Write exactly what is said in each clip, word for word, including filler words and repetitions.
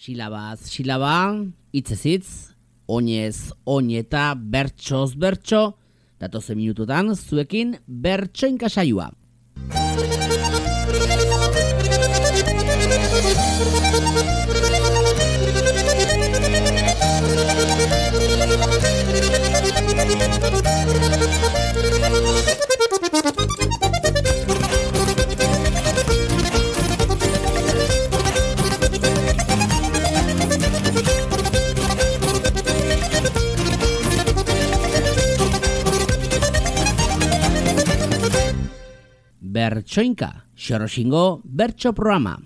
Silabaz, silaba, hitzez hitz, oinez, oin eta bertsoz bertso, datozen minututan zuekin bertsoinka saioa. Bertsoinka, Xoroxingo bertso programa.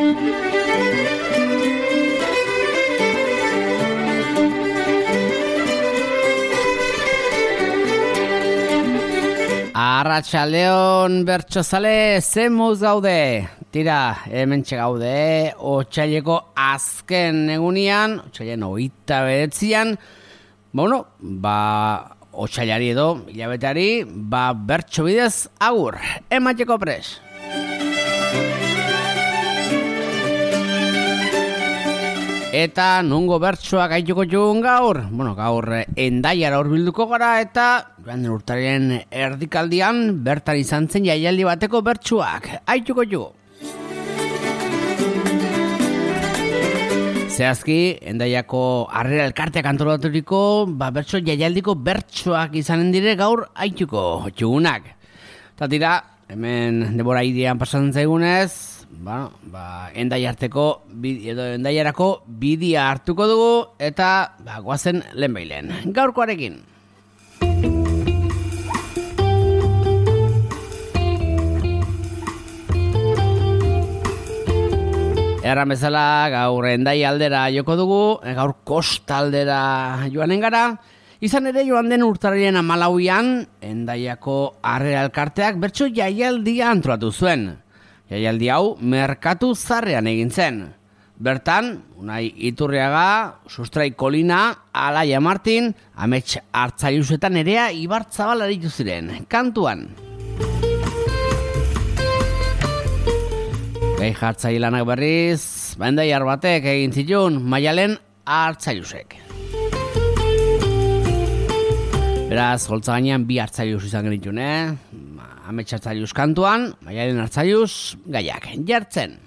Arratsaldeon bertsozale, ze moz gaude? Tira, hementxe gaude, otsaileko azken egunean, otsailen hogeita bederatzian, bueno, ba... otsailari edo, hilabeteari, ba bertso bidez agur, emateko pres. Eta nungo bertsoak aituko jugun gaur? Bueno, gaur Hendaiara hurbilduko gara eta joan den urtarien erdikaldian bertan izan zen jaialdi bateko bertsoak aituko jugu. Zehazki, Hendaiako Harrera Elkarteak antolaturiko ba, bertso jaialdiko bertsoak izanen dire gaur aituko txugunak. Eta tira, hemen denbora idean pasatzen zaigunez, ba, ba, Hendaiarteko edo Hendaiarako bidia hartuko dugu eta ba, goazen lehenbailen. Gaurkoarekin. Erran bezala gaur Hendai aldera joko dugu, gaur kostaldera joanen gara. Izan ere joan den urtarrien hamalauean, Hendaiako Harrera Elkarteak bertso jaialdia antolatu zuen. Jaialdi hau merkatu zarrean egin zen. Bertan, Unai Iturriaga, Sustrai Kolina, Alaia Martin, Amets Artzaius eta Nerea Ibarzabal aritu ziren, kantuan. Gai jartzaile lanak berriz, Hendaiar batek egin zituen Maialen Artzaiusek. Beraz, holtza gainean bi Artzaius izan genituen, eh? Amets Artzaius kantuan, Maialen Artzaius gaiak jartzen.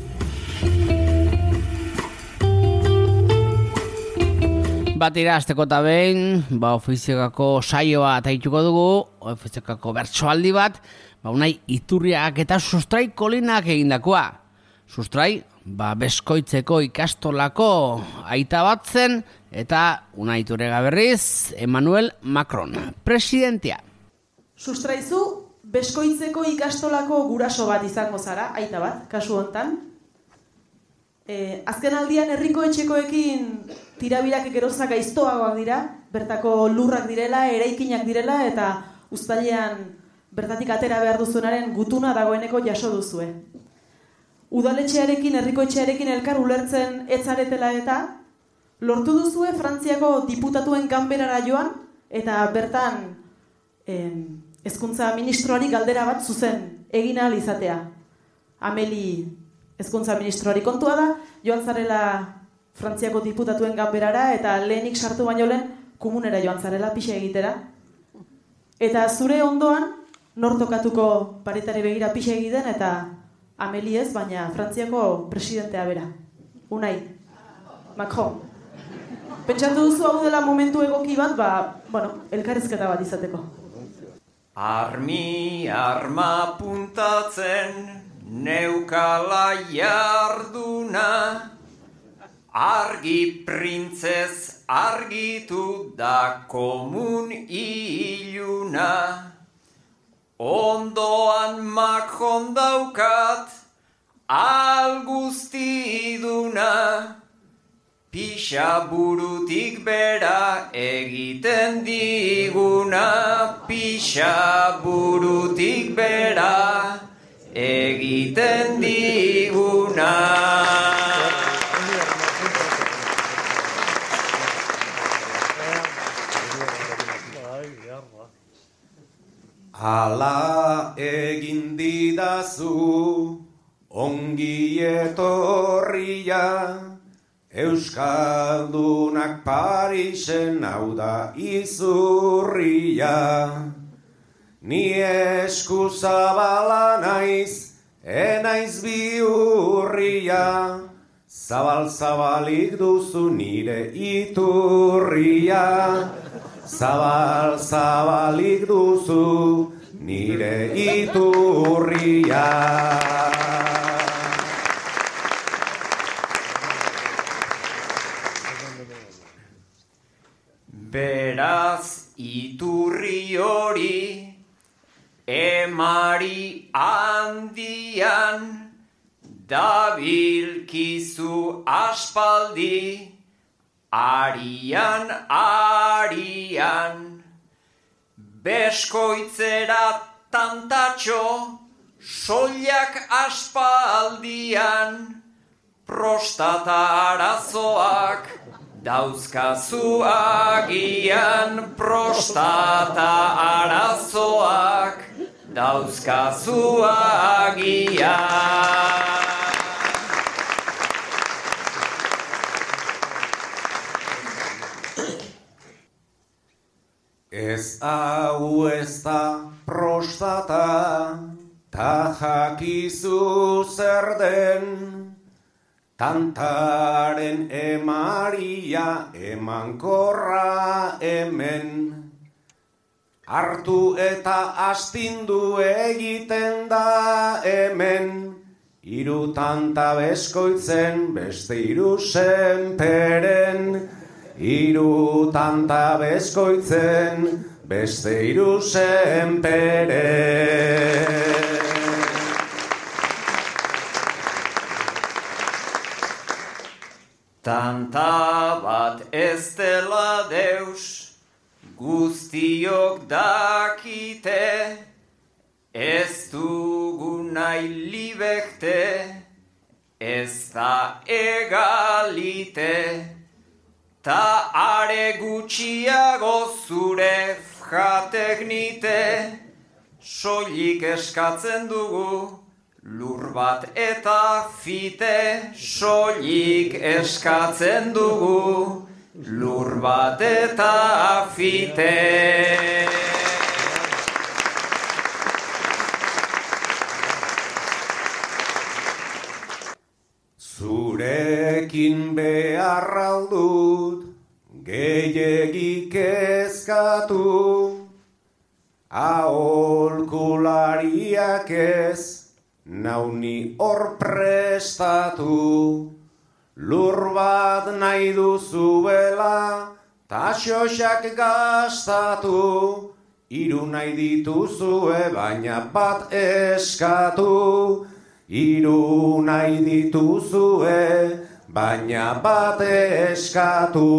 Batira, azteko eta behin, ba, ofiziokako saioa eta ituko dugu, ofiziokako bertsoaldi bat, ba, Unai Iturriak eta Sustrai Kolinak egindakoa. Sustrai, ba, Beskoitzeko ikastolako aita bat zen, eta Unai Iturriaga berriz, Emmanuel Macron, presidentia. Sustraizu, Beskoitzeko ikastolako guraso bat izango zara, aita bat, kasu hontan. E, azken aldian herriko etxekoekin tirabirak gerozak aiztoagoak dira, bertako lurrak direla, eraikinak direla, eta uztailean bertatik atera behar duzunaren gutuna dagoeneko jaso duzue. Udaletxearekin, herriko etxearekin elkar ulertzen etzaretela eta lortu duzue Frantziako diputatuen ganberara joan, eta bertan eh, hezkuntza ministroari galdera bat zuzen egin ahal izatea. Ameli hezkuntza ministroari kontua da, joan zarela Frantziako diputatuen ganberara eta lehenik sartu baino lehen komunera joan zarela pixe egitera. Eta zure ondoan nortokatuko paretari begira pixe egiten eta Ameli ez, baina Frantziako presidentea bera. Unai, Macron. Pentsatu duzu hau dela momentu egoki bat, ba, bueno, elkarrizketa bat izateko. Armi arma puntatzen neukala jarduna, argi printzez argitu da komun iluna. Ondoan Macron daukat alguztiduna, pixa burutik bera egiten diguna, pixa burutik bera egiten diguna. Hala egin didazu ongi etorria, Euskaldunak Parisen hau da izurria. Ni eskuzabala naiz, enaiz bihurria. Zabal-zabalik duzu nire iturria. Zabal-zabalik duzu nire iturria. Beraz iturri hori emari handian dabilkizu aspaldi arian arian beskoitzera tantatxo soilak aspaldian prostata arazoak dauzkazu agian prostata arazoak dauzkazu agian. Ez hau ez da prostata, ta jakizu zer den. Tantaren emaria emankorra hemen. Hartu eta astindu egiten da hemen. Hiru tanta beskoitzen beste hiru senperen. Hiru tanta beskoitzen beste hiru senperen. Tanta bat ez dela deus, guztiok dakite, ez dugu nahi libekte, ez da egalite, ta are gutxiago zure jatek nite, soilik eskatzen dugu, lur bat eta fite, soilik eskatzen dugu, lur bat eta fite. Zurekin behar aldut, gehiagik kezkatu, aholkulariak ez, nauni hor prestatu. Lur bat nahi duzuela, ta xoxak gastatu. Hiru nahi dituzue, baina bat eskatu. Hiru nahi dituzue, baina bat eskatu.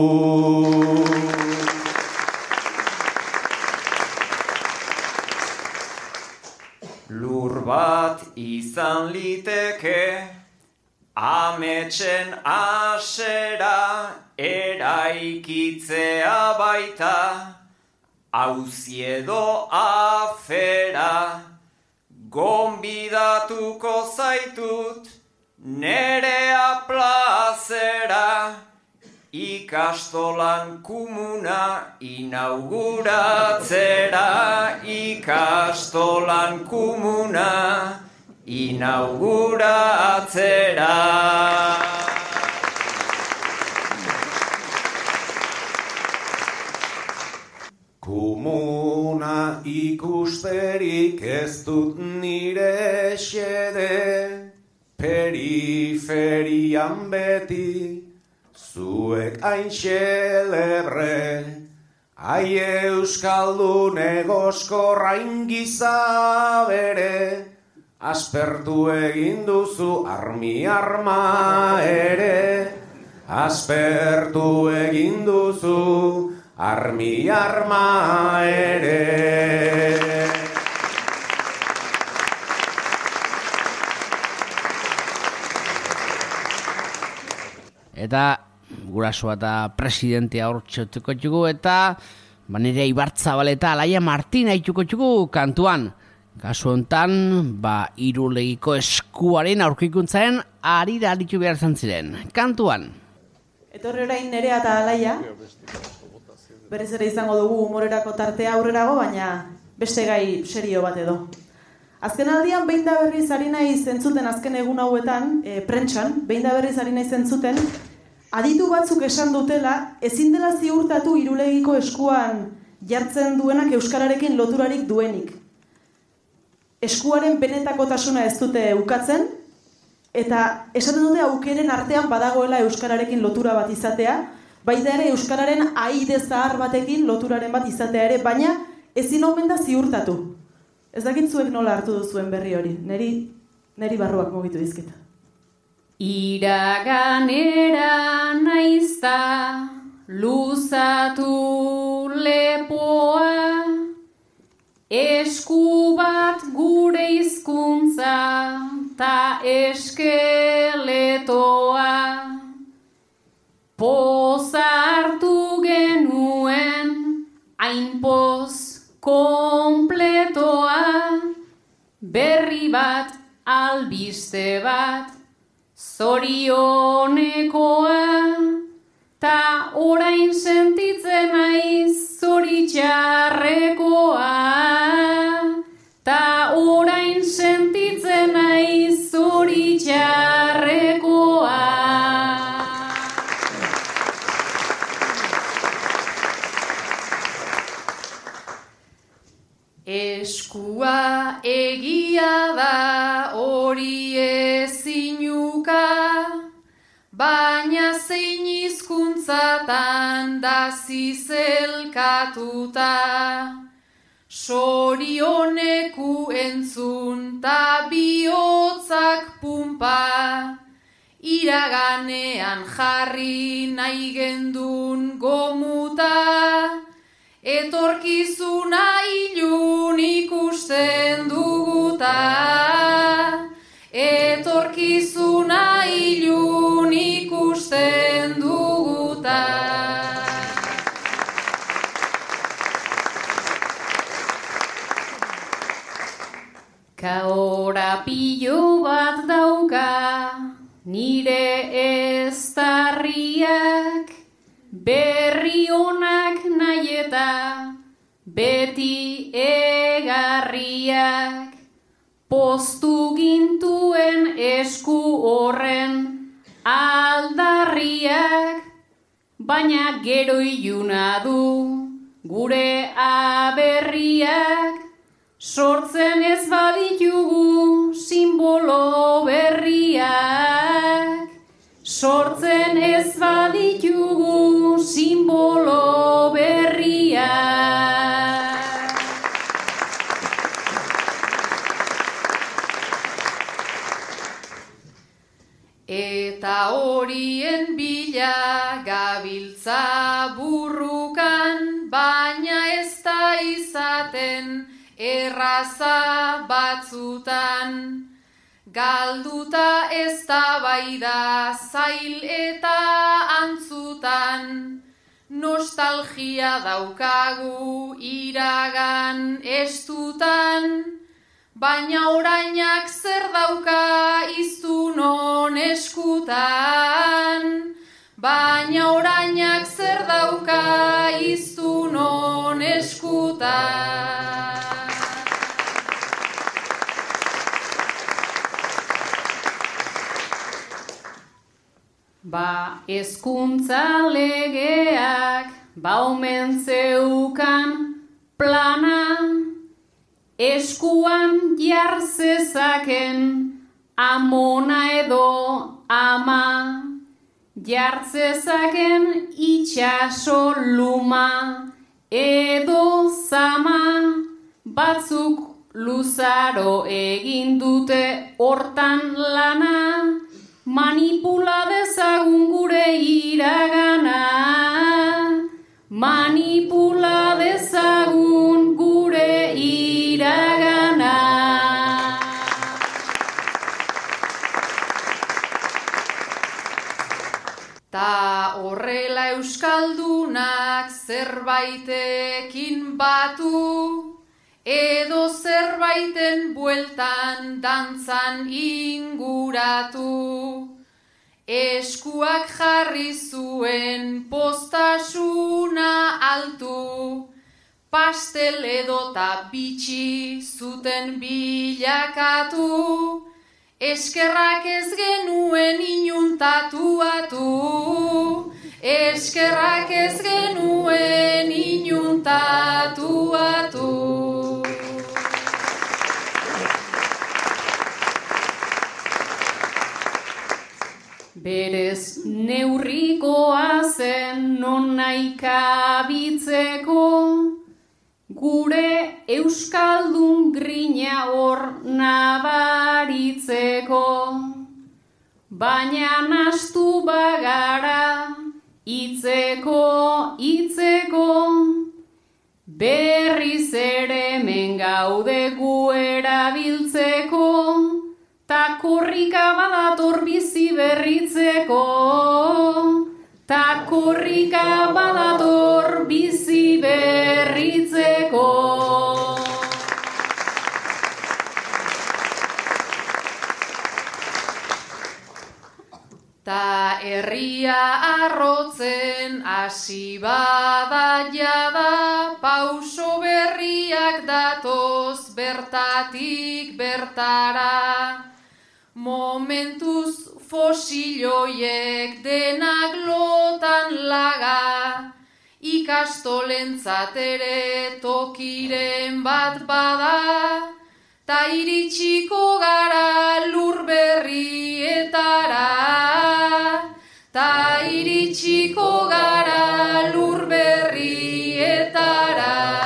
Lur bat izan liteke, ametsen asera eraikitzea baita, auzi edo afera, gonbidatuko zaitut nerea plazera, ikastolan kumuna inauguratzera, ikastolan kumuna inauguratzera. Komuna ikusterik ez dut nire xede, periferian beti zuek hain xelebre. Ai euskaldun egoskorra ingiza bere, aspertu egin duzu armi arma ere, aspertu egin duzu armi arma ere. Eta gurasoa eta presidentea hor txotuko txugu, eta banire Ibarzabal eta Alaia Martina itxuko txugu kantuan. Kasu hontan, ba, irulegiko eskuaren aurkikuntzaen arira aritu behar zantziren. Kantuan. Etorri orain Nerea eta Alaia. Berriz ere izango dugu humorerako tartea aurrerago, baina beste gai serio bat edo. Azken aldian, behin da berriz ari nahi zentzuten azken egun hauetan, e, prentsan, behin da berriz ari nahi zentzuten, aditu batzuk esan dutela, ezin dela ziurtatu Irulegiko eskuan jartzen duenak euskararekin loturarik duenik. Eskuaren benetakotasuna ez dute ukatzen, eta esaten dute aukeren artean badagoela euskararekin lotura bat izatea, baita ere euskararen aide zahar batekin loturaren bat izatea ere, baina ezin omen da ziurtatu. Ez dakit zuek nola hartu duzuen berri hori, neri, neri barruak mugitu dizkit. Iraganera naizta luzatu lepoa, esku bat gure hizkuntza ta eskeletoa. Poza hartu genuen, hain poz kompletoa, berri bat, albiste bat, zorionekoa, ta orain sentitzen naiz zoritxarrekoa, ta orain sentitzen naiz zoritxarrekoa. Eskua egia da hori ezinuka, baina zein hizkuntzatan da zizelkatuta. Sorioneku entzun ta bihotzak pumpa, iraganean jarri nahi gendun gomuta, etorkizuna ilun ikusten duguta, etorkizuna ilun ikusten duguta. Kaora pilo bat dauka nire eztarriak, berri onak nahi eta beti egarriak, poztu gintuen esku horren aldarriak, baina gero iluna du gure aberriak, sortzen ez baditugu simbolo berriak, sortzen ez baditugu simbolo berriak. Eta horien bila gabiltza burrukan, baina ez da izaten erraza batzutan. Galduta ez da bai da zail eta antzutan, nostalgia daukagu iragan estutan, baina orainak zer dauka iztunon eskutan, baina orainak zer dauka iztunon eskutan. Ba hezkuntza legeak baumen zeukan plana, eskuan jar zezaken amona edo ama, jar zezaken itxaso luma edo zama, batzuk luzaro egin dute hortan lana, manipula dezagun gure iragana, manipula dezagun gure iragana. Ta horrela euskaldunak zerbaitekin batu, edo zerbaiten bueltan dantzan inguratu, eskuak jarri zuen pastel edota bitxi zuten bilakatu, eskerrak ez genuen inun tatuatu, eskerrak ez genuen inun tatuatu. Berez neurrikoa zen non naika bitzeko, gure euskaldun grina hor nabaritzeko. Baina nastu bagara, itzeko, itzeko, berriz ere hemen gaude gu erabiltzeko, ta korrika badator bizi berritzeko, ta korrika badator bizi berritzeko. Ta herria arrotzen hasi bada jada, pauso berriak datoz bertatik bertara. Momentuz fosiloiek denak lotan laga, ikastolentzat ere tokiren bat bada, ta iritsiko gara lur berrietara, ta iritsiko gara lur berrietara.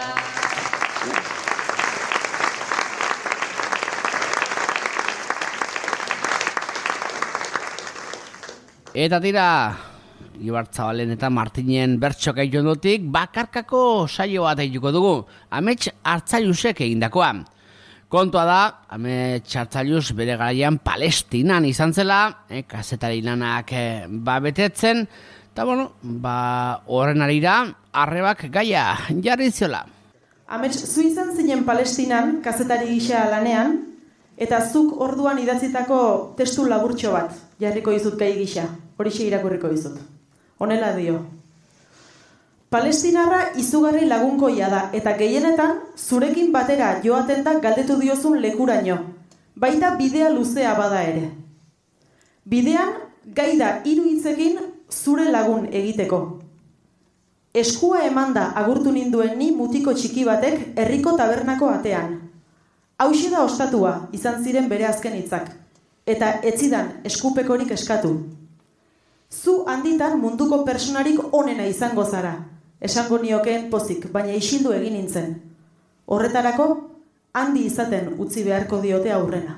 Eta tira, Ibarzabalen eta Martinen bertxok eiondotik bakarkako saio bat egituko dugu, Amets Arzailusek egindakoa. Kontua da, Amets Arzaius bere garaian Palestinan izan zela, eh, kazetari lanak eh, ba betetzen, eta bueno, ba horren arira, arrebak gaia jarri ziola. Amets, zu izan zinen Palestinan, kazetari gisa lanean, eta zuk orduan idatzitako testu laburtxo bat jarriko dizut gai gisa. Horixe irakurriko dizut. Honela dio. Palestinarra izugarri lagunkoia da, eta gehienetan zurekin batera joaten da galdetu diozun lekuraino. Baita bidea luzea bada ere. Bidean gai da hiru hitzekin zure lagun egiteko. Eskua emanda agurtu ninduen ni mutiko txiki batek herriko tabernako atean. Hauxe da ostatua izan ziren bere azken hitzak, eta etzidan eskupekorik eskatu. Zu handitan munduko personarik onena izango zara, esango niokeen pozik, baina isildu egin nintzen. Horretarako, handi izaten utzi beharko diote aurrena.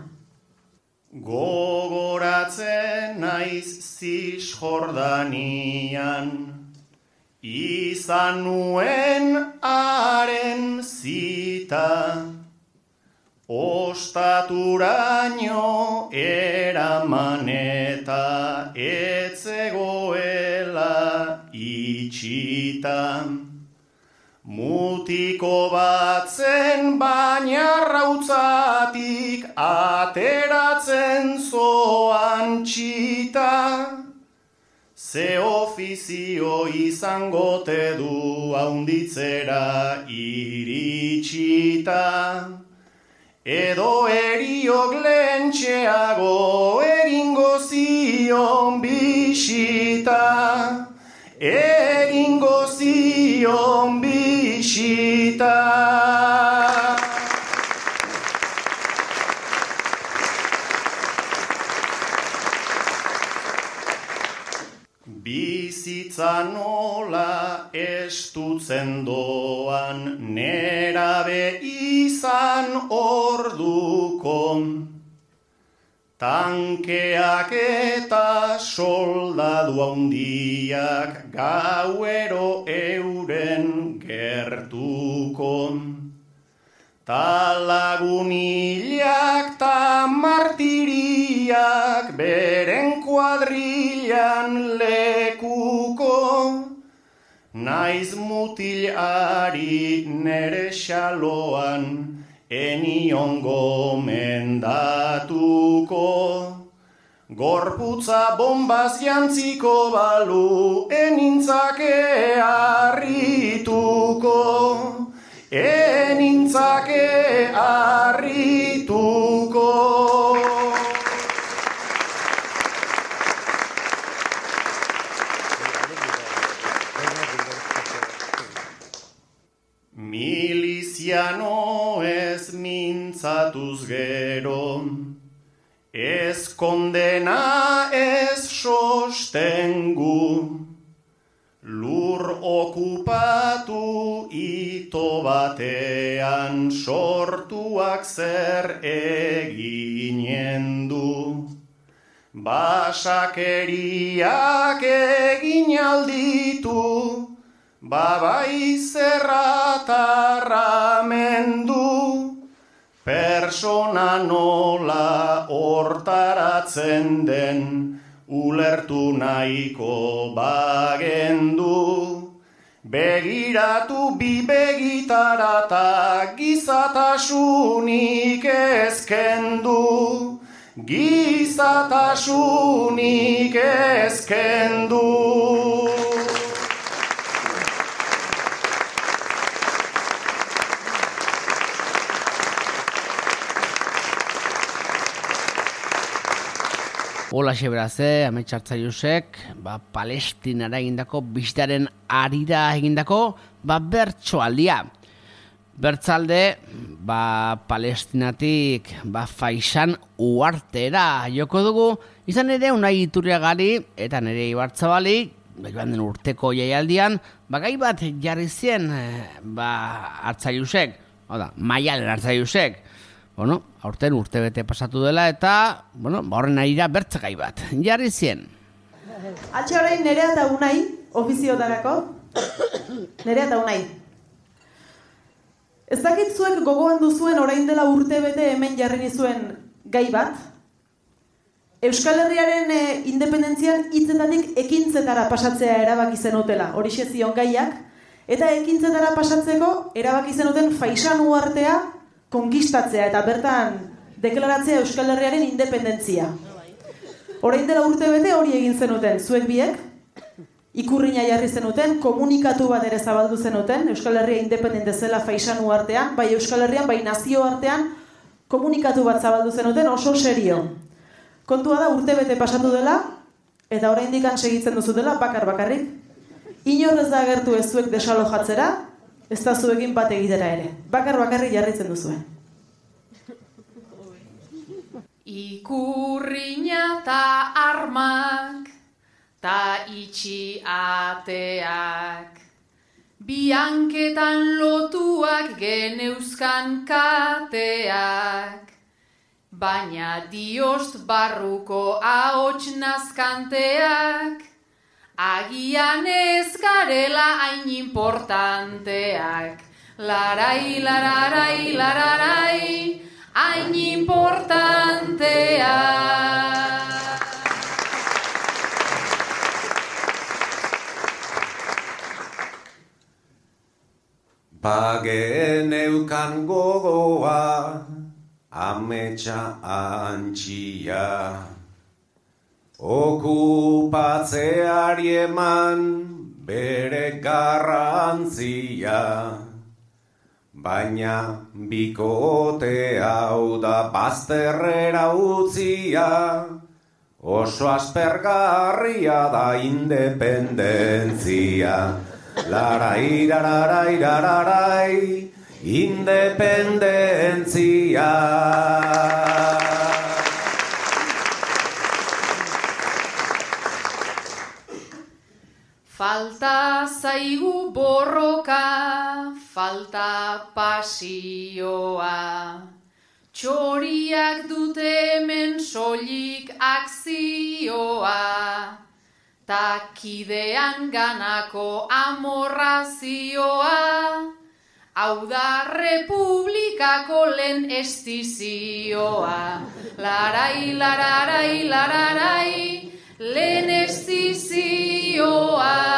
Gogoratzen naiz Zisjordanian, izan nuen haren zita, ostaturaino eraman eta etzegoela itxita. Mutiko batzen baina rautzatik ateratzen zoan txita. Ze ofizio izangote du haunditzera iritsita. Edo eriok lentxeago egingo zion bisita, egingo zion bisita. Bizitza nola estutzen doan, nerabe izan orduko. Tankeak eta soldadu handiak gauero euren gertuko. Ta lagunilak ta martiriak beren kuadrilan lekuko. Naiz mutilari nere xaloan enion gomendatuko. Gorputza bombaz jantziko balu enintzake harrituko. enintzake harrituko. Miliziano ez mintzatuz gero, ez kondena ez sostengu, lur okupatu ito batean sortuak zer eginen du. Basakeriak egin alditu, babai zerratarra mendu, persona nola hortaratzen den ulertu nahiko bagendu. Begiratu bi begitara ta gizatasunik ezkendu, gizatasunik ezkendu. Ola xeberaze, ametxartzaiusek, ba, Palestinara egindako bizitaren arira egindako, ba, bertsoaldia. Bertzalde, ba, Palestinatik, ba, Faisan uartera joko dugu, izan ere Unai Iturriagari eta nire Ibartzabali, ba, joan den urteko jaialdian, ba, gai bat jarri zien, ba, hartzaiusek, oda, Maialen hartzaiusek. Bueno, aurten urtebete pasatu dela eta, bueno, horren arira bertzagai bat, jarri zien. Altxe orain Nerea eta Unai, ofiziotarako. Nerea eta Unai. Ez dakit zuek gogoan duzuen orain dela urtebete hemen jarri nizuen gai bat. Euskal Herriaren e, independentzian hitzetatik ekintzetara pasatzea erabaki zenutela, horixe zion gaiak. Eta ekintzetara pasatzeko erabaki zenuten Faisan uhartea konkistatzea eta bertan deklaratzea Euskal Herriaren independentzia. Orain dela urtebete hori egin zenuten, zuek biek, ikurrina jarri zenuten, komunikatu bat ere zabaldu zenuten, Euskal Herria independente zela Faisan uhartean, bai Euskal Herrian, bai nazio artean, komunikatu bat zabaldu zenuten oso serio. Kontua da urtebete pasatu dela, eta oraindik segitzen duzutela bakar bakarrik. Inor ez da agertu ez zuek desalojatzera, ez da zuekin bat egitera ere. Bakar bakarrik jarritzen duzuen. Ikurrina ta armak, ta itxi ateak, bianketan lotuak geneuzkan kateak, baina diost barruko ahots nazkanteak, agian ez garela hain importanteak. Larai, lararai, lararai, hain importanteak. Bageneukan gogoa, ametsa antxia, okupatzeari eman bere garrantzia, baina bikote hau da bazterrera utzia, oso aspergarria da independentzia. Larai, lararai, lararai, independentzia. Falta zaigu borroka, falta pasioa, txoriak dute hemen soilik akzioa, ta kidean ganako amorrazioa, hau da republikako lehen estizioa. Larai, lararai, lararai, lehen estizioa.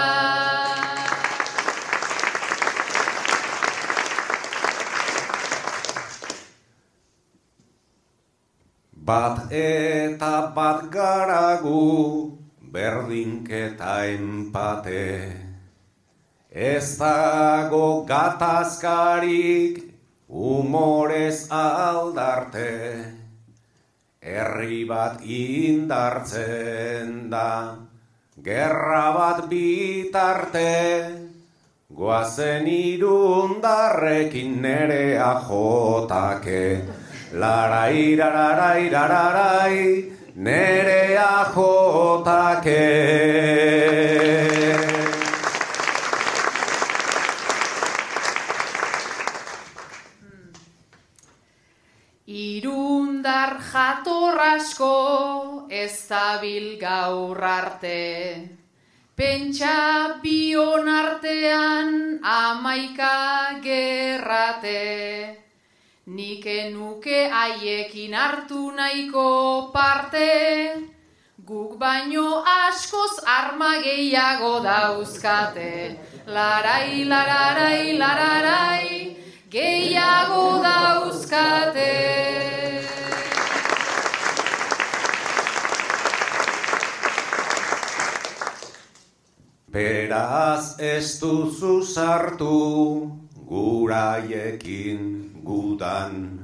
Bat eta bat garagu, berdinketa empate, Ez dago gatazkarik humorez aldarte, herri bat indartzen da, gerra bat bitarte, goazen irundarrekin nerea jotake. Larai, rarai, rarai, nerea jotake. Irundar jator asko ez dabil gaur arte, pentsa bion artean amaika gerrate, nik enuke haiekin hartu nahiko parte, guk baino askoz arma gehiago dauzkate, larai, lararai, lararai, gehiago dauzkate. Beraz ez duzu sartu guraiekin gudan,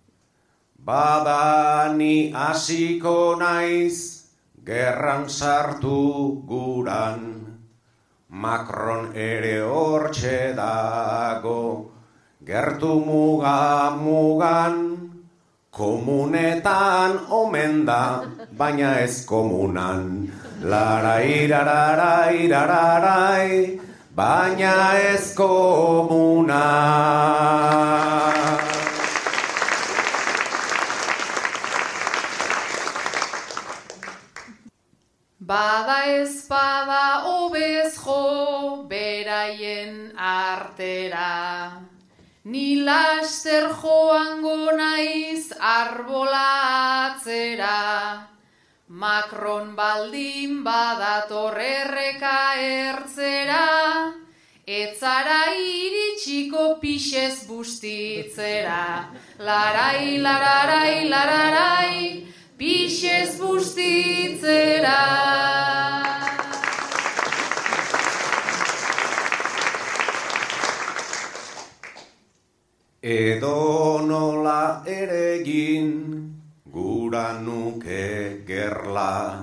badani hasiko naiz gerran sartu guran, Macron ere hortxe dago, gertu muga mugan, komunetan omen da, baina ez komunan. Larai, rarai, rarai, baina ez komunan. Bada ezpada obez jo beraien artera, ni laster joango naiz arbolatzera, Macron baldin badator erreka ertzera, etzara iritsiko pixez bustitzera, larai, lararai, lararai, pixez bustitzera. Edo nola eregin gura nuke gerla,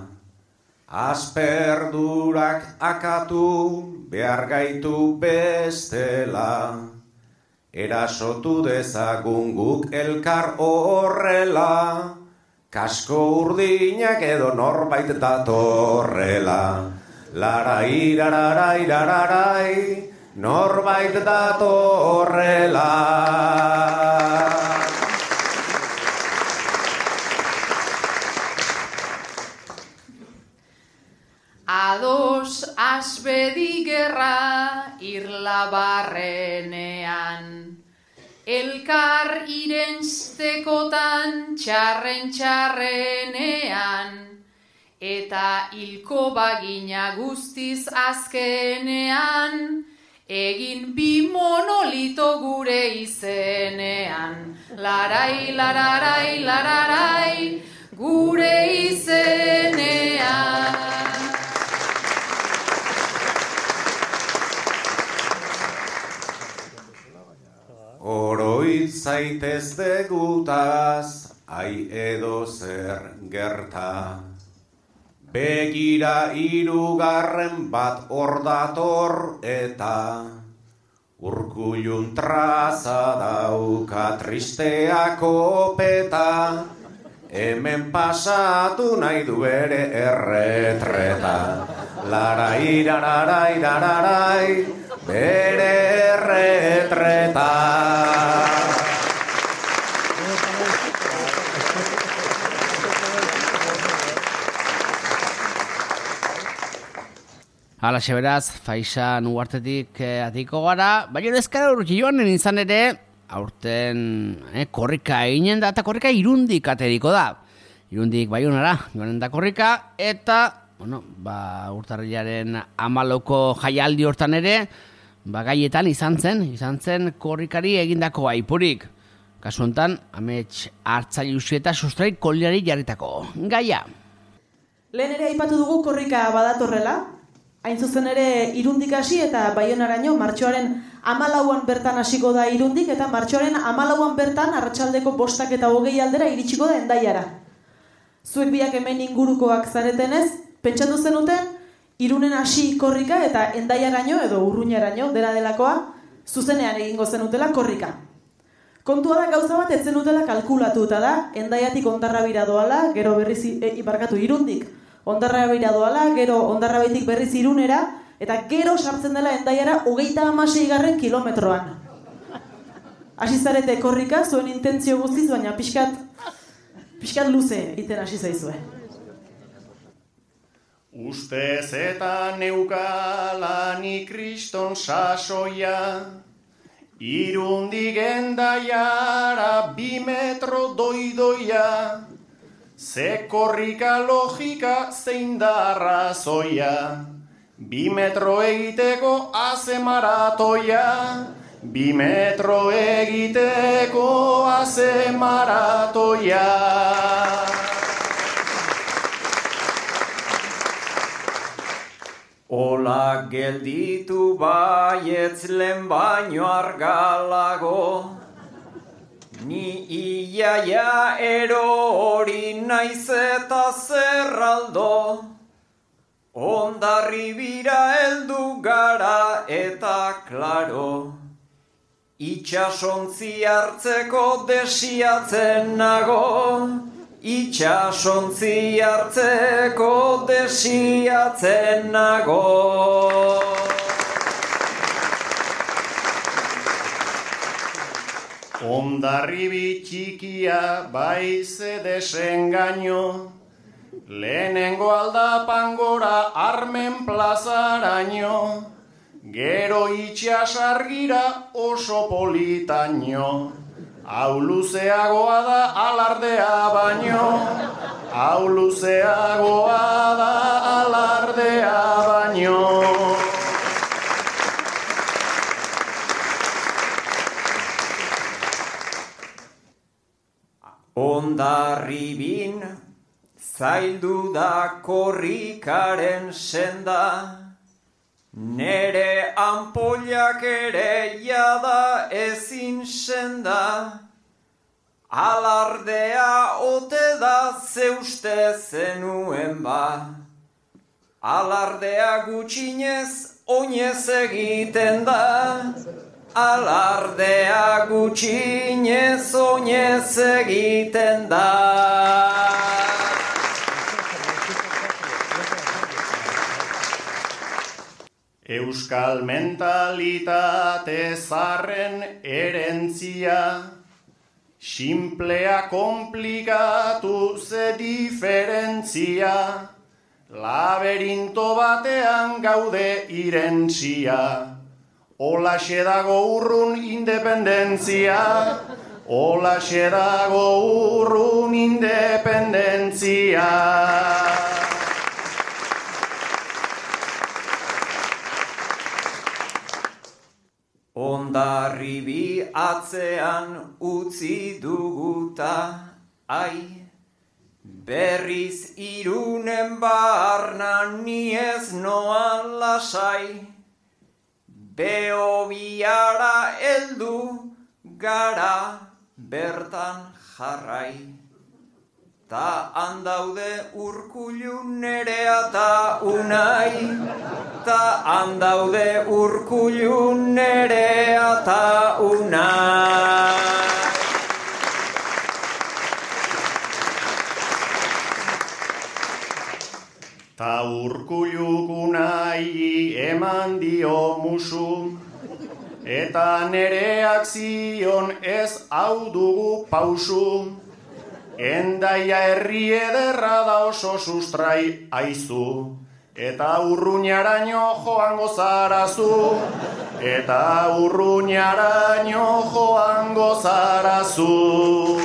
asperdurak akatu behar gaitu bestela, erasotu dezagun guk elkar horrela, kasko urdinak edo norbait datorrela. Larai, rarai, rarai, norbait datorrela. Ados asbedi gerra irla barrenean, elkar irenstekotan txarren txarrenean, eta hilko bagina guztiz azkenean, egin bi monolito gure izenean, larai, lararai, lararai, gure izenean. Oroit zaitez degutaz, ai edo zer gerta, begira hirugarren bat hor dator eta, Urkullun traza dauka tristeako peta, hemen pasatu nahi du bere erretreta. Larai, rarai, rarai, bere erretreta. Hala beraz, Faixa Ugartetik eh, atiko gara, baina ezkara urki joanen izan ere, aurten eh, korrika eginen da, eta korrika Irundik ateriko da. Irundik Baionara joanen da korrika, eta bueno, ba, urtarrilaren hamalauko jaialdi hortan ere, ba, gaietan izan zen, izan zen korrikari egindako aipurik. Kasu honetan, amets hartzailusi eta sustraik koliari jarritako gaia. Lehen ere aipatu dugu korrika badatorrela, Hain zuzen ere Irundik hasi eta Baionaraino martxoaren hamalauan bertan hasiko da Irundik eta martxoaren hamalauan bertan arratsaldeko bostak eta hogei aldera iritsiko da Hendaiara. Zuek biak hemen ingurukoak zaretenez, pentsatu zenuten Irunen hasi korrika eta Hendaiaraino edo Urruñaraino dela delakoa zuzenean egingo zenutela korrika. Kontua da gauza bat ez zenutela kalkulatuta da, Hendaiatik Hondarrabira doala, gero berriz e, ibarkatu Irundik Hondarrabira doala, gero Hondarrabitik berriz Irunera, eta gero sartzen dela Hendaiara hogeita hamaseigarren kilometroan. Hasi zarete korrika, zuen intentzio guztiz, baina pixkat, pixkat luze iten hasi zaizue. Ustez eta neukalani kriston sasoia, Irundik Hendaiara bi metro doidoia, ze korrika logika zein da arrazoia, bi metro egiteko haze maratoia, bi metro egiteko haze maratoia. Ola gelditu baietz lehen baino argalago, ni iaia erori naiz eta zerraldo, Hondarribira heldu gara eta klaro, itxasontzi hartzeko desiatzen nago, itxasontzi hartzeko desiatzen nago. Hondarribi txikia baize desengaino, lehenengo aldapan gora armen plazaraino, gero itxasargira oso politaino, hau luzeagoa da alardea baino, hau luzeagoa da alardea baino. Hondarribin zaildu da korrikaren senda, nere anpoliak ere jada ezin senda, alardea ote da zeuste zenuen ba, alardea gutxinez oinez egiten da, alardea gutxinez oinez egiten da. Euskal mentalitate zarren erentzia, simplea komplikatu ze diferentzia, laberinto batean gaude irentzia, holaxe dago urrun independentzia, holaxe dago urrun independentzia. Hondarribi atzean utzi duguta, ai, berriz Irunen barna ni ez noan lasai, Beobiara heldu gara bertan jarrai, ta handaude Urkullu nerea ta unai, ta handaude Urkullu nerea ta unai. Ta Urkulluk unai eman dio musu, eta nereak zion ez hau dugu pausu, Hendaia herri ederra da oso sustrai aizu, eta Urruñaraino joango zarazu, eta Urruñaraino joango zarazu.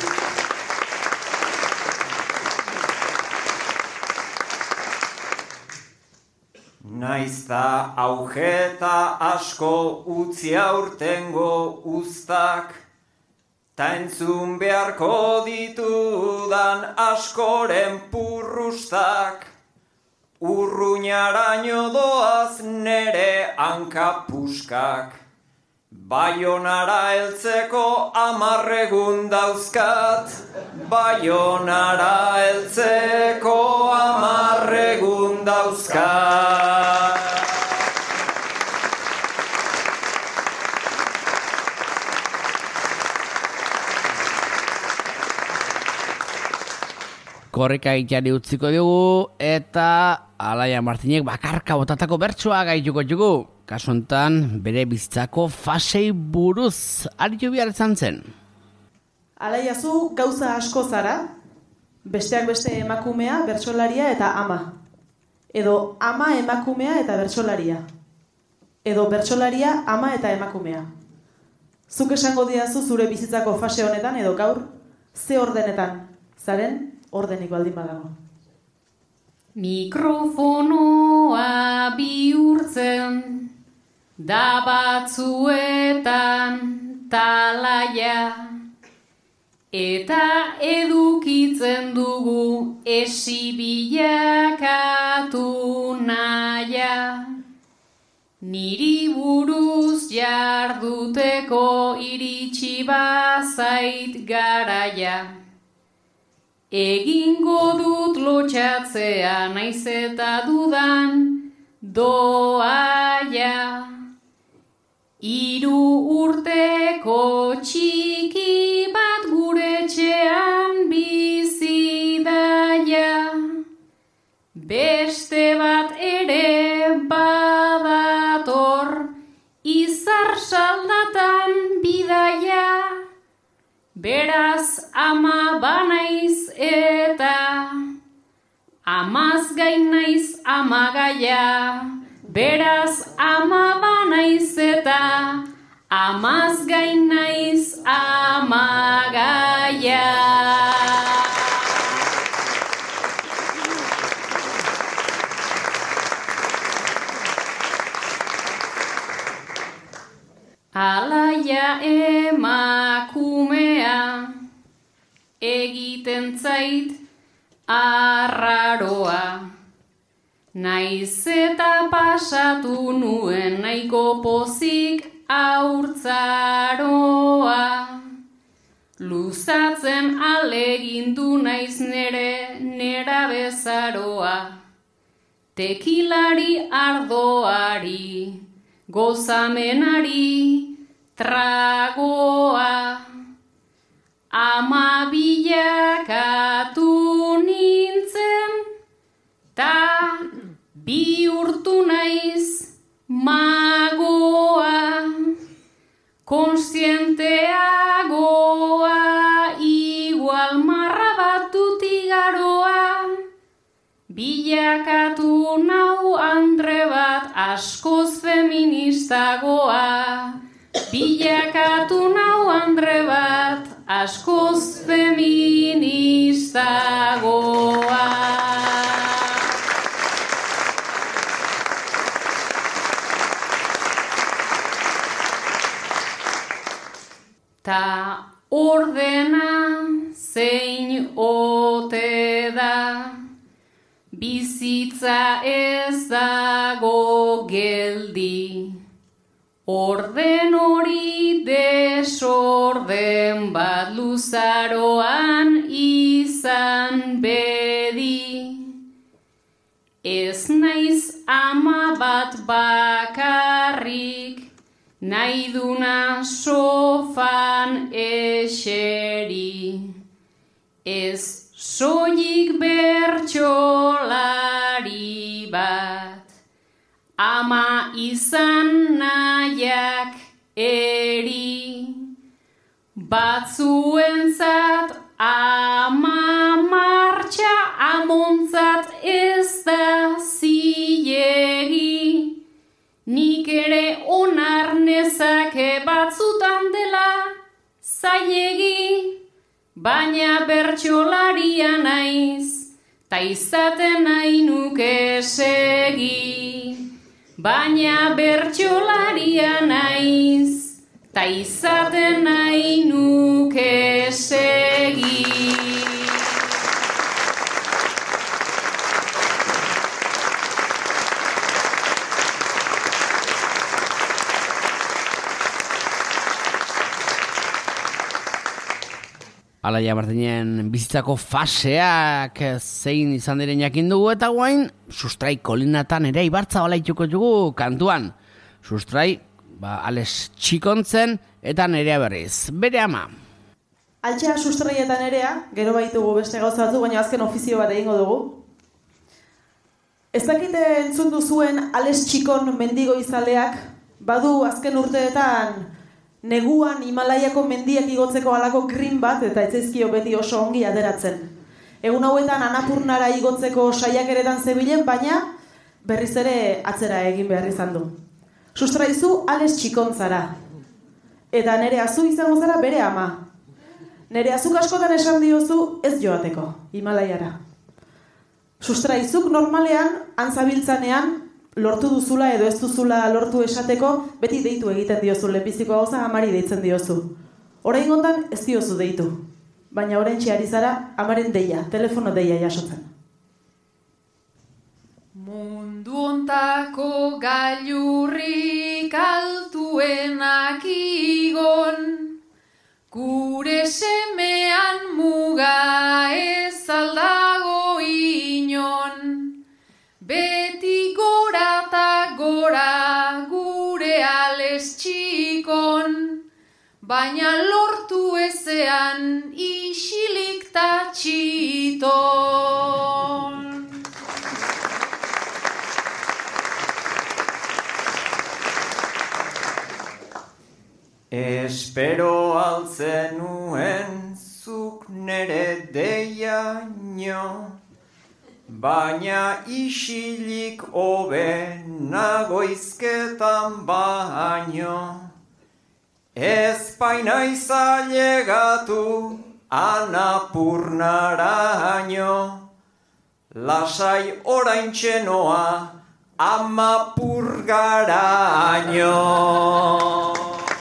Naizta aujeta asko utzi aurtengo uztak, ta entzun beharko ditudan askoren purrustak, urruñaraino doaz nere hankapuskak. Baionara heltzeko amarregun dauzkat, Baionara heltzeko amarregun dauzkat. Korrika egiteari utziko dugu eta Alaia Martinek bakarka botatako bertsoa gaituko dugu. Kasu honetan bere bizitzako fasei buruz aritu behar izan zen. Alaia, zu gauza asko zara, besteak beste emakumea, bertsolaria eta ama. Edo ama emakumea eta bertsolaria. Edo bertsolaria ama eta emakumea. Zuk esango diazu zure bizitzako fase honetan edo gaur, ze ordenetan zaren ordenik baldin badago. Mikrofonoa bihurtzen da batzuetan talaia, eta edukitzen dugu esibilakatu naia. Niri buruz jarduteko iritsi bazait garaia. Egingo dut lotxatzea naiz eta dudan doaia. Hiru urteko txiki bat gure etxean bizi daia. Beste bat ere badator izar saldatan bidaia. Beraz ama banaiz eta amaz gain naiz amagaia. Beraz ama banaiz eta amaz gain naiz amagaia. Alaia emakumea egiten zait arraroa. Naiz eta pasatu nuen nahiko pozik haurtzaroa. Luzatzen alegindu naiz nere nerabezaroa. Tekilari ardoari, gozamenari tragoa. Ama bilakatu nintzen, ta bihurtu naiz magoa. Konsienteagoa, igual marra bat dut igaroa. Bilakatu nau andre bat askoz feministagoa. Bilakatu nau andre bat askoz feministagoa. Ta ordena zein ote da, bizitza ez dago geldi. Orden hori desorden bat luzaroan izan bedi. Ez naiz ama bat bakarrik, nahi duna sofan eseri. Ez soilik bertsolari bat, ama izan nahiak eri. Batzuentzat ama martxa, amontzat ez da zilegi. Nik ere onar nezake batzutan dela zailegi. Baina bertsolaria naiz, ta izaten nahi nuke segi. Baina bertsolaria naiz, ta izaten nahi nuke segi. Alaia Martinen bizitzako faseak zein izan diren jakin dugu, eta guain Sustrai kolinatan ere ibartza olaituko dugu kantuan. Sustrai, ba, Ales Txikontzen eta Nerea berriz. Bere ama. Altxea Sustrai eta Nerea, gero baitugu beste gauza batzu, baina azken ofizio bat egingo dugu. Ez dakite entzun duzuen Ales Txikon mendigo izaleak, badu azken urteetan neguan Himalaiako mendiak igotzeko halako green bat, eta etzaizkio beti oso ongi ateratzen. Egun hauetan Annapurnara igotzeko saiakeretan zebilen, baina berriz ere atzera egin behar izan du. Sustraizu Ales Txikon zara. Eta Nerea zu izango zara bere ama. Nerea zuk askotan esan diozu ez joateko, Himalaiara. Sustraizuk normalean, antzabiltzanean, lortu duzula edo ez duzula lortu esateko, beti deitu egiten diozu, lehenbiziko gauza amari deitzen diozu. Oraingotan ez diozu deitu, baina oraintxe ari zara amaren deia, telefono deia jasotzen. Mundu ontako gailurrik altuenak igon, gure semean muga ez aldago inon, beti gora ta gora gure Ales Txikon, baina lortu ezean isilik ta txiton. Espero altzenuen zuk nere deia nio, baina isilik hobe nagoizketan baino. Ez baina izalegatu Annapurnaraino, lasai oraintxe noa Amapurgaraino.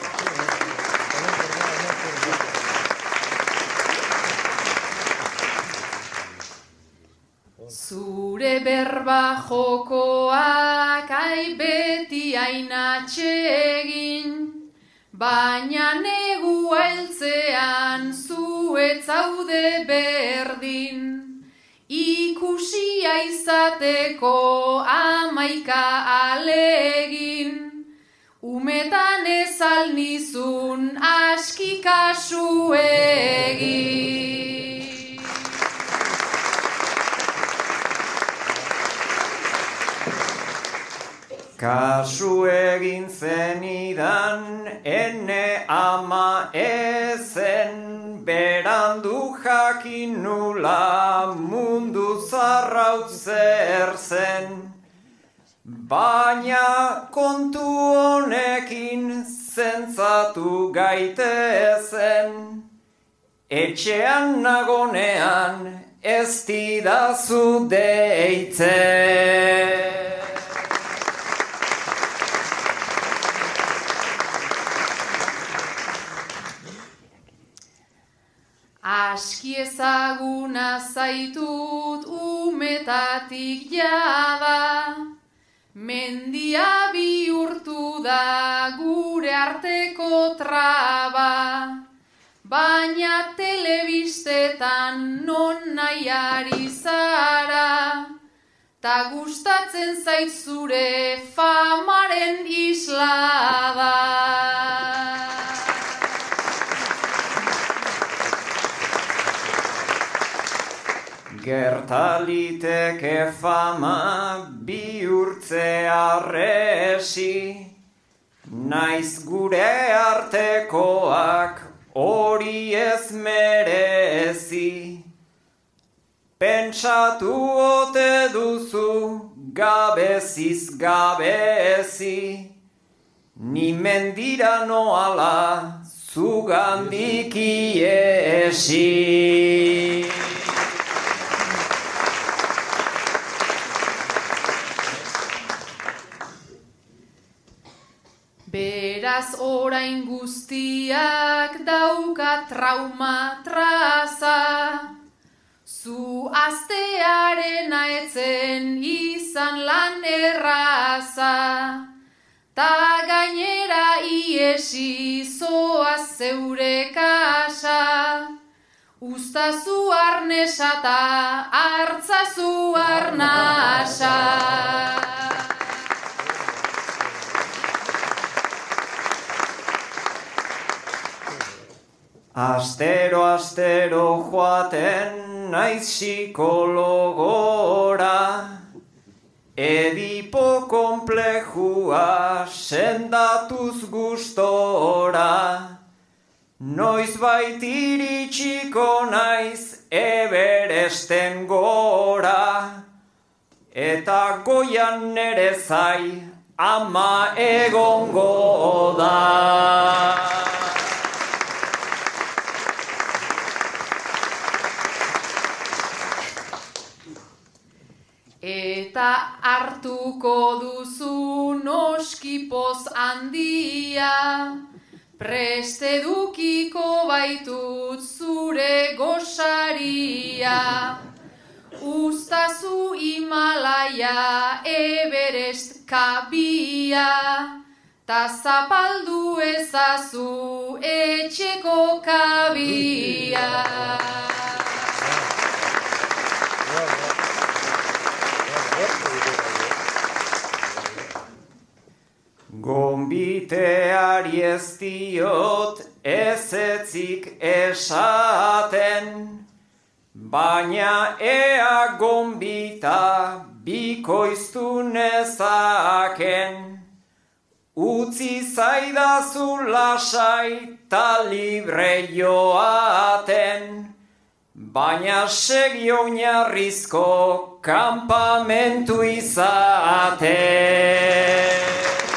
Zure berba jokoak ai beti hain atsegin, baina negu heltzean zu ez zaude berdin. Ikusia izateko amaika alegin, umetan ez alnizun aski kasu egin. Kasu egin zenidan ene ama ezen, berandu jakin nula mundu zarraut zer zen. Baina kontu honekin zentzatu gaitezen, etxean nagonean ez didazu deitzen. Aski ezaguna zaitut umetatik jada, mendia bihurtu da gure arteko traba, baina telebistetan non nahi ari zara, ta gustatzen zait zure famaren islada. Gertaliteke fama bihurtzea resi, naiz gure artekoak hori ez merezi. Pentsatu ote duzu gabeziz gabezi, ni mendira noala zugandik iesi. Beraz orain guztiak dauka trauma traza, zu aztearena etzen izan lan erraza, ta gainera iesi zoaz zeure kasa, Uztazu arnesa ta hartzazu arnasa. Astero, astero joaten naiz psikologora, Edipo komplejua sendatuz gustora, noiz bait iritsiko naiz Everesten gora, eta goian nere zai ama egongo da. Eta hartuko duzu noskipoz handia, preste dukiko baitut zure gosaria. Uztazu Himalaia Everest kabia, ta zapaldu ezazu etxeko kabia. Gonbiteari ez diot ezetzik esaten, baina ea gonbita bikoiztu nezaken. Utzi zaidazu lasai ta libre joaten, baina segi oinarrizko kanpamentu izaten.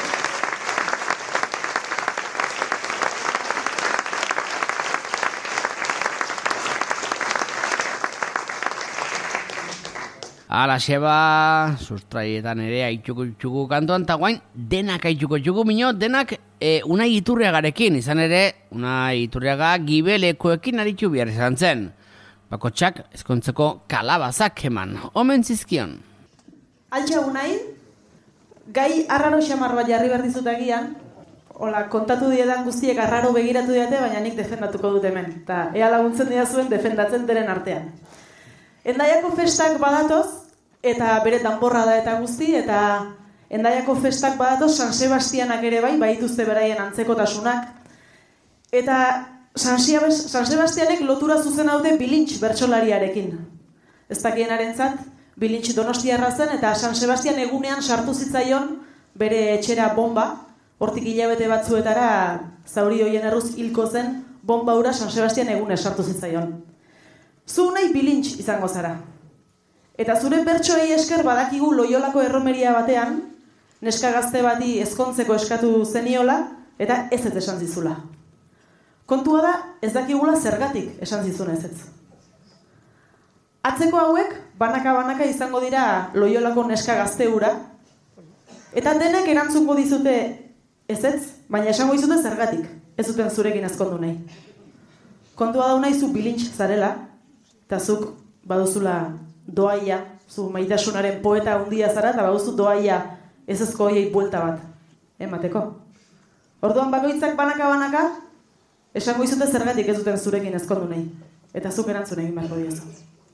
Ala xeba, sustraietan ere haitxuko txuku kantuan, eta guain denak haitxuko txuku minot, denak e, Unai Iturriagarekin, izan ere, Unai Iturriaga gibelekoekin aritxu behar izan zen. Bakotxak ezkontzeko kalabazak eman, omen zizkion. Altxa Unai, gai arraro xamar bat jarri behar dizut agian, hola, kontatu diedan guztiek arraro begiratu diate, baina nik defendatuko dut hemen, eta ea laguntzen dira zuen defendatzen deren artean. Endaiako festak badatoz, eta bere danborra da eta guzti, eta Endaiako festak badatoz San Sebastianak ere bai, baituzte beraien antzekotasunak. Eta San, San Sebastianek lotura zuzen haude Bilintx bertsolariarekin. Ez dakienarentzat, Bilintx Donostiarra zen, eta San Sebastian egunean sartu zitzaion bere etxera bomba, hortik hilabete batzuetara zauri hoien erruz hilko zen, bomba hura San Sebastian egunez sartu zitzaion. Zu nahi Bilintx izango zara. Eta zure bertsoei esker badakigu Loiolako erromeria batean, neska gazte bati ezkontzeko eskatu zeniola, eta ez ez esan zizula. Kontua da, ez dakigula zergatik esan zizun ez ez. Atzeko hauek, banaka-banaka izango dira Loiolako neska gazte hura, eta denek erantzungo dizute ez ez, baina esango dizute zergatik, ez zuten zurekin ezkondu nahi. Kontua da nahi zu Bilintx zarela, eta zuk baduzula doaia, zu maitasunaren poeta handia zara, eta baduzu doaia ez ezko hoiei buelta bat, emateko. Orduan bakoitzak banaka-banaka, esango izute zergatik ez duten zurekin ezkondu nahi, eta zuk erantzun egin beharko diozu.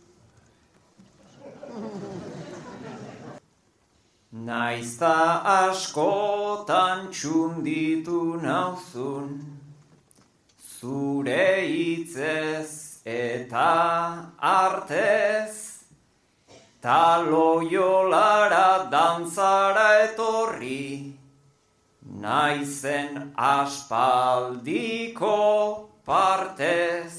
Naizta askotan txunditu nauzun, zure hitzez eta artez, ta Loiolara dantzara etorri, naizen aspaldiko partez.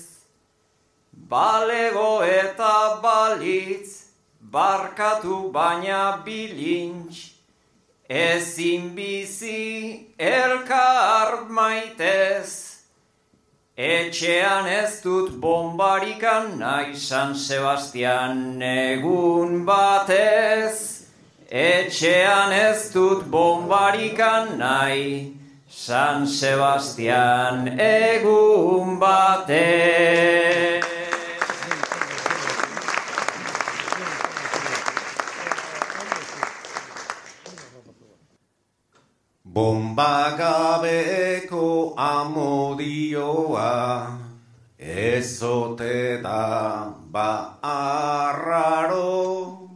Balego eta balitz, barkatu baina Bilintx, ezin bizi elkar maitez. Etxean ez dut bombarikan nahi San Sebastian egun batez. Etxean ez dut bombarikan nahi San Sebastian egun batez. Bomba gabeko amodioa ezote da ba arraro,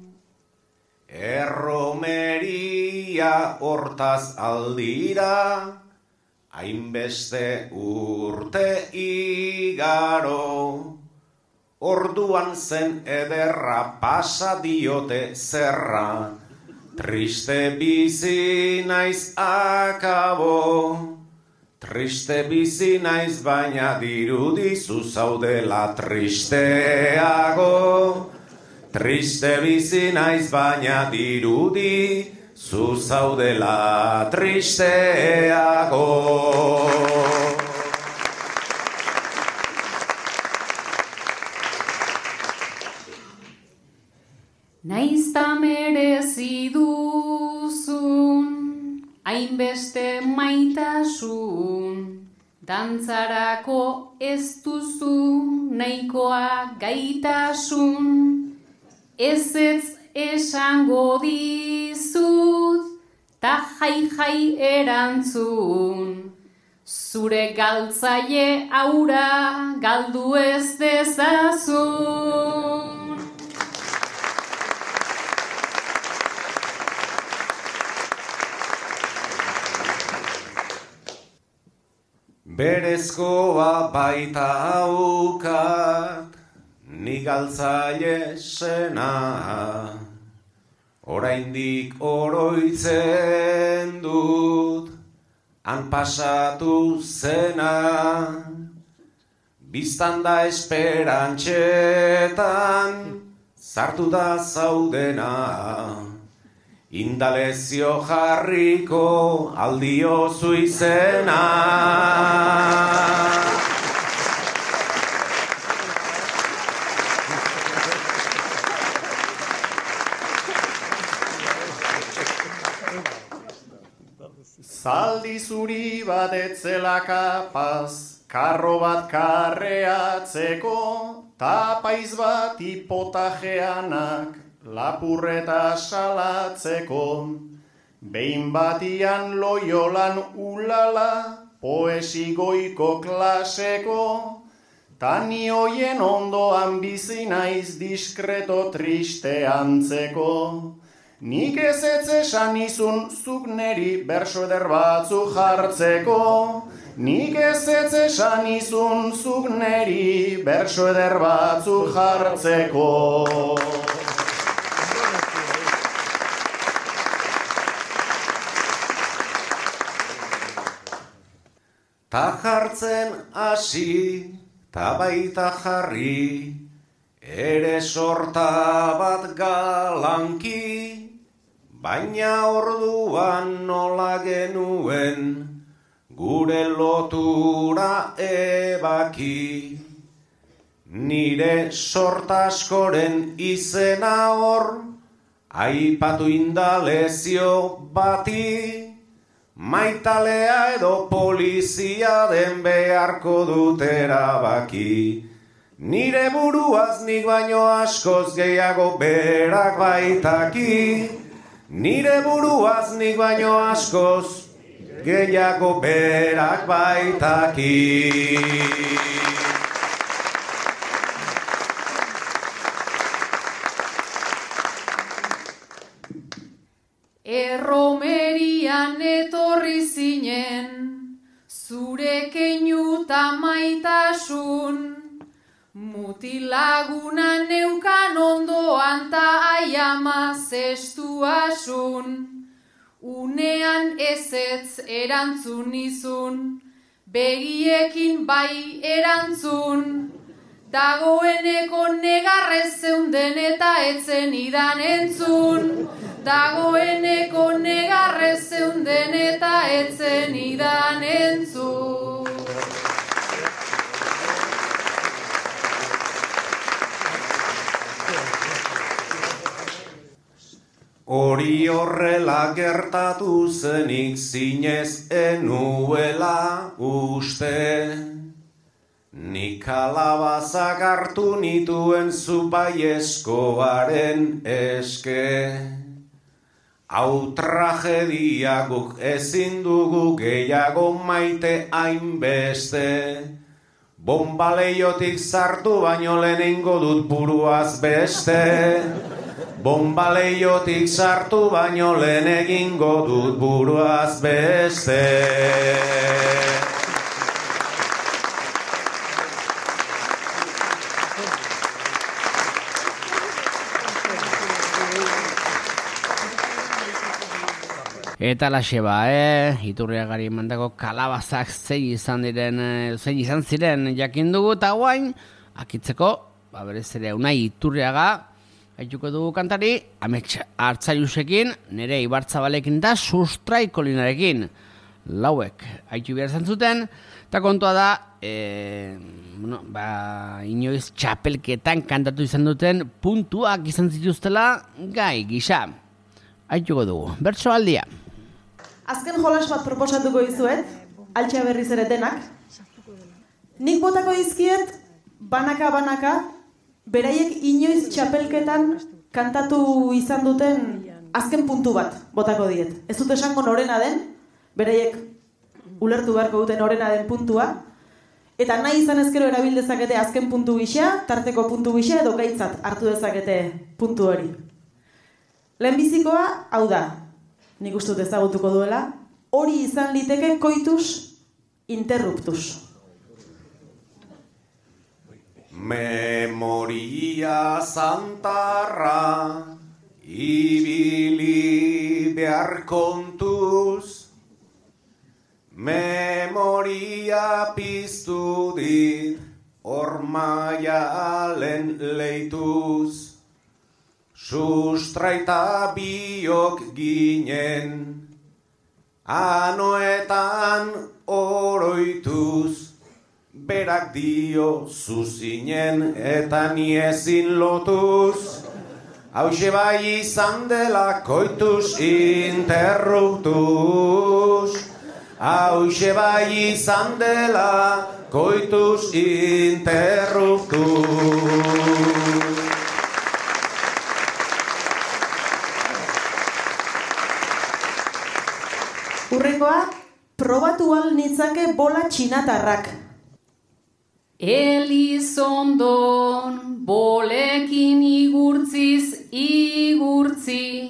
erromeria hortaz aldira, hainbeste urte igaro, orduan zen ederra pasa diote zerra, triste bizi naiz akabo, triste bizi naiz baina dirudi zu zaudela tristeago, triste bizi naiz baina dirudi zu zaudela tristeago. Naizta merezi duzun, hainbeste maitasun, dantzarako ez duzu nahikoa gaitasun, ezetz esango dizut, ta jai jai erantzun, zure galtzaile aura galdu ez dezazun. Berezkoa baita haukat, ni galtzaile sena, oraindik oroitzen dut, han pasatu zena, biztan da esperantxetan, sartu da zaudena, indalezio jarriko aldiozu izena. Zaldi zuri bat etzela kapaz, karro bat karreatzeko, ta paiz bat hipotajeanak, lapurreta salatzeko, behin batian Loiolan ulala, poesigoiko klaseko, tani hoien ondoan bizi naiz diskreto triste antzeko. Nik ez ez esan izun zuk neri berso eder batzu jartzeko, nik ez ez esan izun zuk neri berso eder batzu jartzeko. Ta jartzen hasi, ta baita jarri, ere sorta bat galanki, baina orduan nola genuen gure lotura ebaki. Nire sorta askoren izena hor, aipatu indalezio bati, maitalea edo polizia den beharko dut erabaki. Nire buruaz nik baino askoz gehiago berak baitaki. Nire buruaz nik baino askoz gehiago berak baitaki. Erromerian etorri zinen, zure keinu ta maitasun, mutilaguna neukan ondoan ta aiama zestuasun, unean ezetz erantzun nizun, begiekin bai erantzun, dagoeneko negarrez zeunden eta etzen idan entzun, dagoeneko negarrez zeunden eta etzen idan entzun. Hori horrela gertatu zenik zinez enuela uste, nik kalabazak hartu nituen zupaieskoaren eske. Hau tragedia guk ezin dugu gehiago maite hainbeste, Bombaleiotik sartu baino lehenengo dut buruaz beste. Bombaleiotik sartu baino lehen egingo dut buruaz beste. Eta laxe ba, eh? Iturriagari emandako kalabazak zein izan diren, zein izan ziren jakin dugu, eta guain, akitzeko, ba berez ere Unai Iturriaga, haituko dugu kantari, Amets Hartzailusekin, nere Ibarzabalekin eta Sustraiko Linarekin. Lauek, haitu behar zantzuten, eta kontua da, e, bueno, ba, inoiz txapelketan kantatu izan duten puntuak izan zituztela gai gisa. Haituko dugu, bertso aldia. Azken jolas bat proposatuko dizuet, altxa berriz ere denak. Nik botako dizkiet, banaka-banaka, beraiek inoiz txapelketan kantatu izan duten azken puntu bat botako diet. Ez dut esango norena den, beraiek ulertu beharko duten norena den puntua, eta nahi izan ezkero erabil dezakete azken puntu gisa, tarteko puntu gisa edo gaitzat hartu dezakete puntu hori. Lehenbizikoa, hau da, nik uste dut ezagutuko duela, hori izan liteke koitus interruptus. Memoria zantarra ibili behar kontuz, memoria piztu dit ormaialen leituz. Sustraita biok ginen, anoetan oroituz, berak dio zuzinen eta ni ezin lotuz. Hauxe bai izan dela koitus interruptus. Hauxe bai izan dela koitus interruptus. Urrengoa, probatu al nitzake bola txinatarrak. Elizondon bolekin igurtziz igurtzi,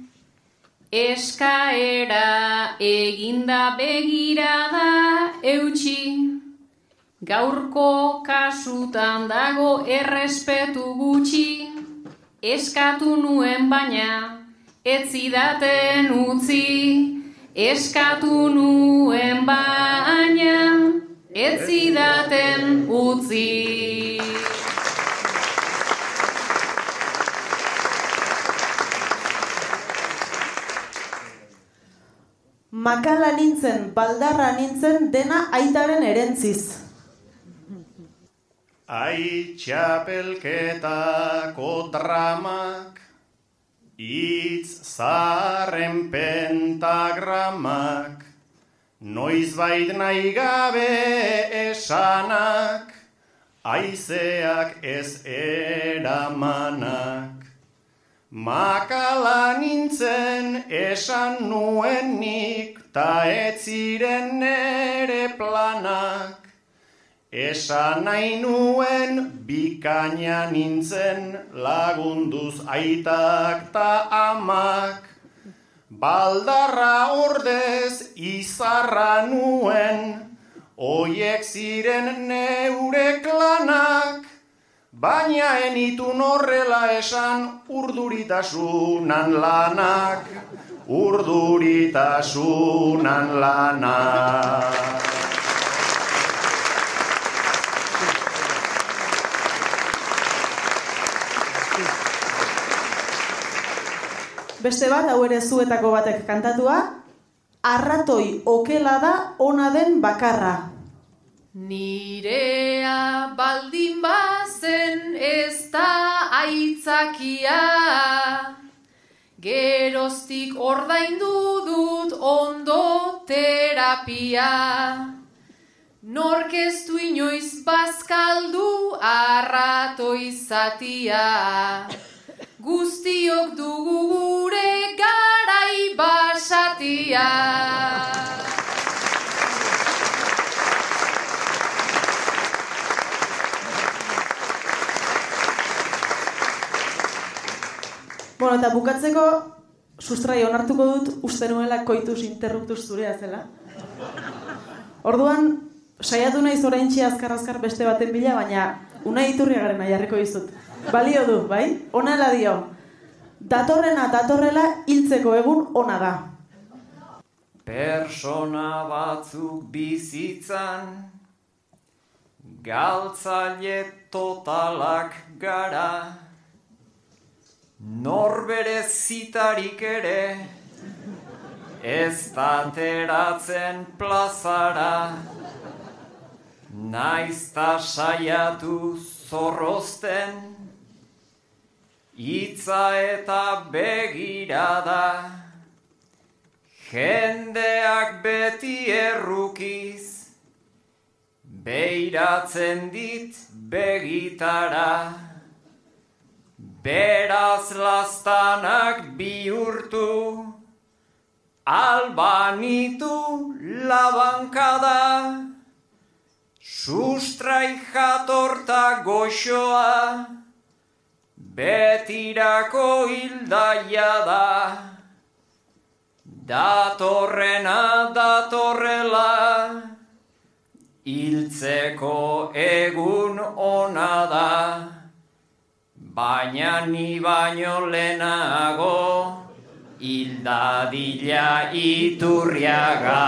eskaera eginda begirada eutxi, gaurko kasutan dago errespetu gutxi, eskatu nuen baina ez zidaten utzi. Eskatu nuen baina, ez zidaten utzi. Makala nintzen, baldarra nintzen, dena aitaren erentziz. Ai txapelketako dramak, itz zarren pentagramak, noizbait nahi gabe esanak, aizeak ez eramanak. Makala nintzen esan nuenik, ta ez ziren nere planak. Esan nahi nuen bikaina nintzen, lagunduz aitak ta amak. Baldarra ordez izarra nuen, oiek ziren neure klanak. Baina enitun horrela esan urduritasunan lanak, urduritasunan lanak. Beste bat, hau ere zuetako batek kantatua, arratoi okela da ona den bakarra. Nirea baldin bazen ez da aitzakia, geroztik ordaindu dut ondo terapia. Nork ez du inoiz bazkaldu arratoi zatia, guztiok dugu gure garai basatia. Bueno, eta bukatzeko, sustrai onartuko dut, uste nuela koitus interruptus zurea zela. Orduan, saiatu naiz oraintxe azkar-azkar beste baten bila, baina Unai Iturriagarena jarriko dizut. Balio du, bai? Honela dio. Datorrena datorrela hiltzeko egun ona da. Persona batzuk bizitzan, galtzaile totalak gara, norbere zitarik ere, ez dateratzen plazara, naizta saiatu zorrozten, hitza eta begirada, jendeak beti errukiz, beiratzen dit begitara, beraz laztanak bihurtu, albanitu labankada, sustrai jatorta goxoa, betirako hildaia da. Datorrena datorrela, hiltzeko egun ona da, baina ni baino lehenago, hildadila Iturriaga.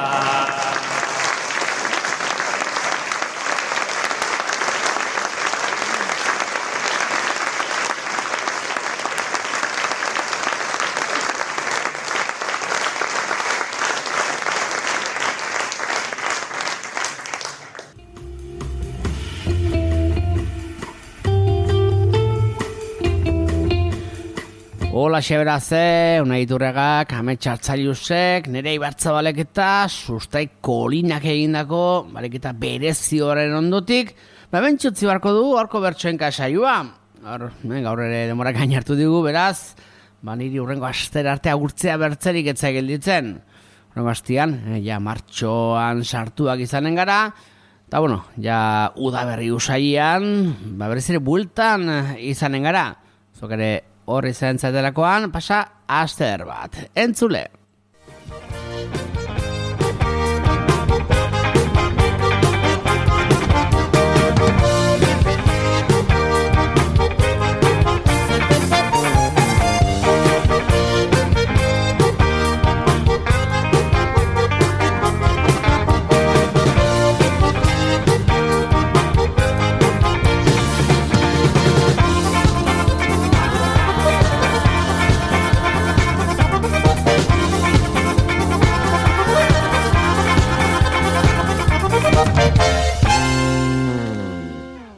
Hola xeberaze, Unai Iturriagak, Amets Hartzailusek, nire Ibartzabalek eta sustai kolinak egindako bareketa berezi horren ondotik, ba bentsutzi barko du horko bertsoenka saioa. Hor, gaur ere demora gain hartu digu, beraz, ba niri urrengo astera arte agurtzea bertzerik etza gelditzen. Urrengo astian, ja martxoan sartuak izanen gara, eta bueno, ja udaberri usaian, ba berez ere bueltan izanen gara. Zok ere horri zen zaitelakoan, pasa aster bat. Entzule!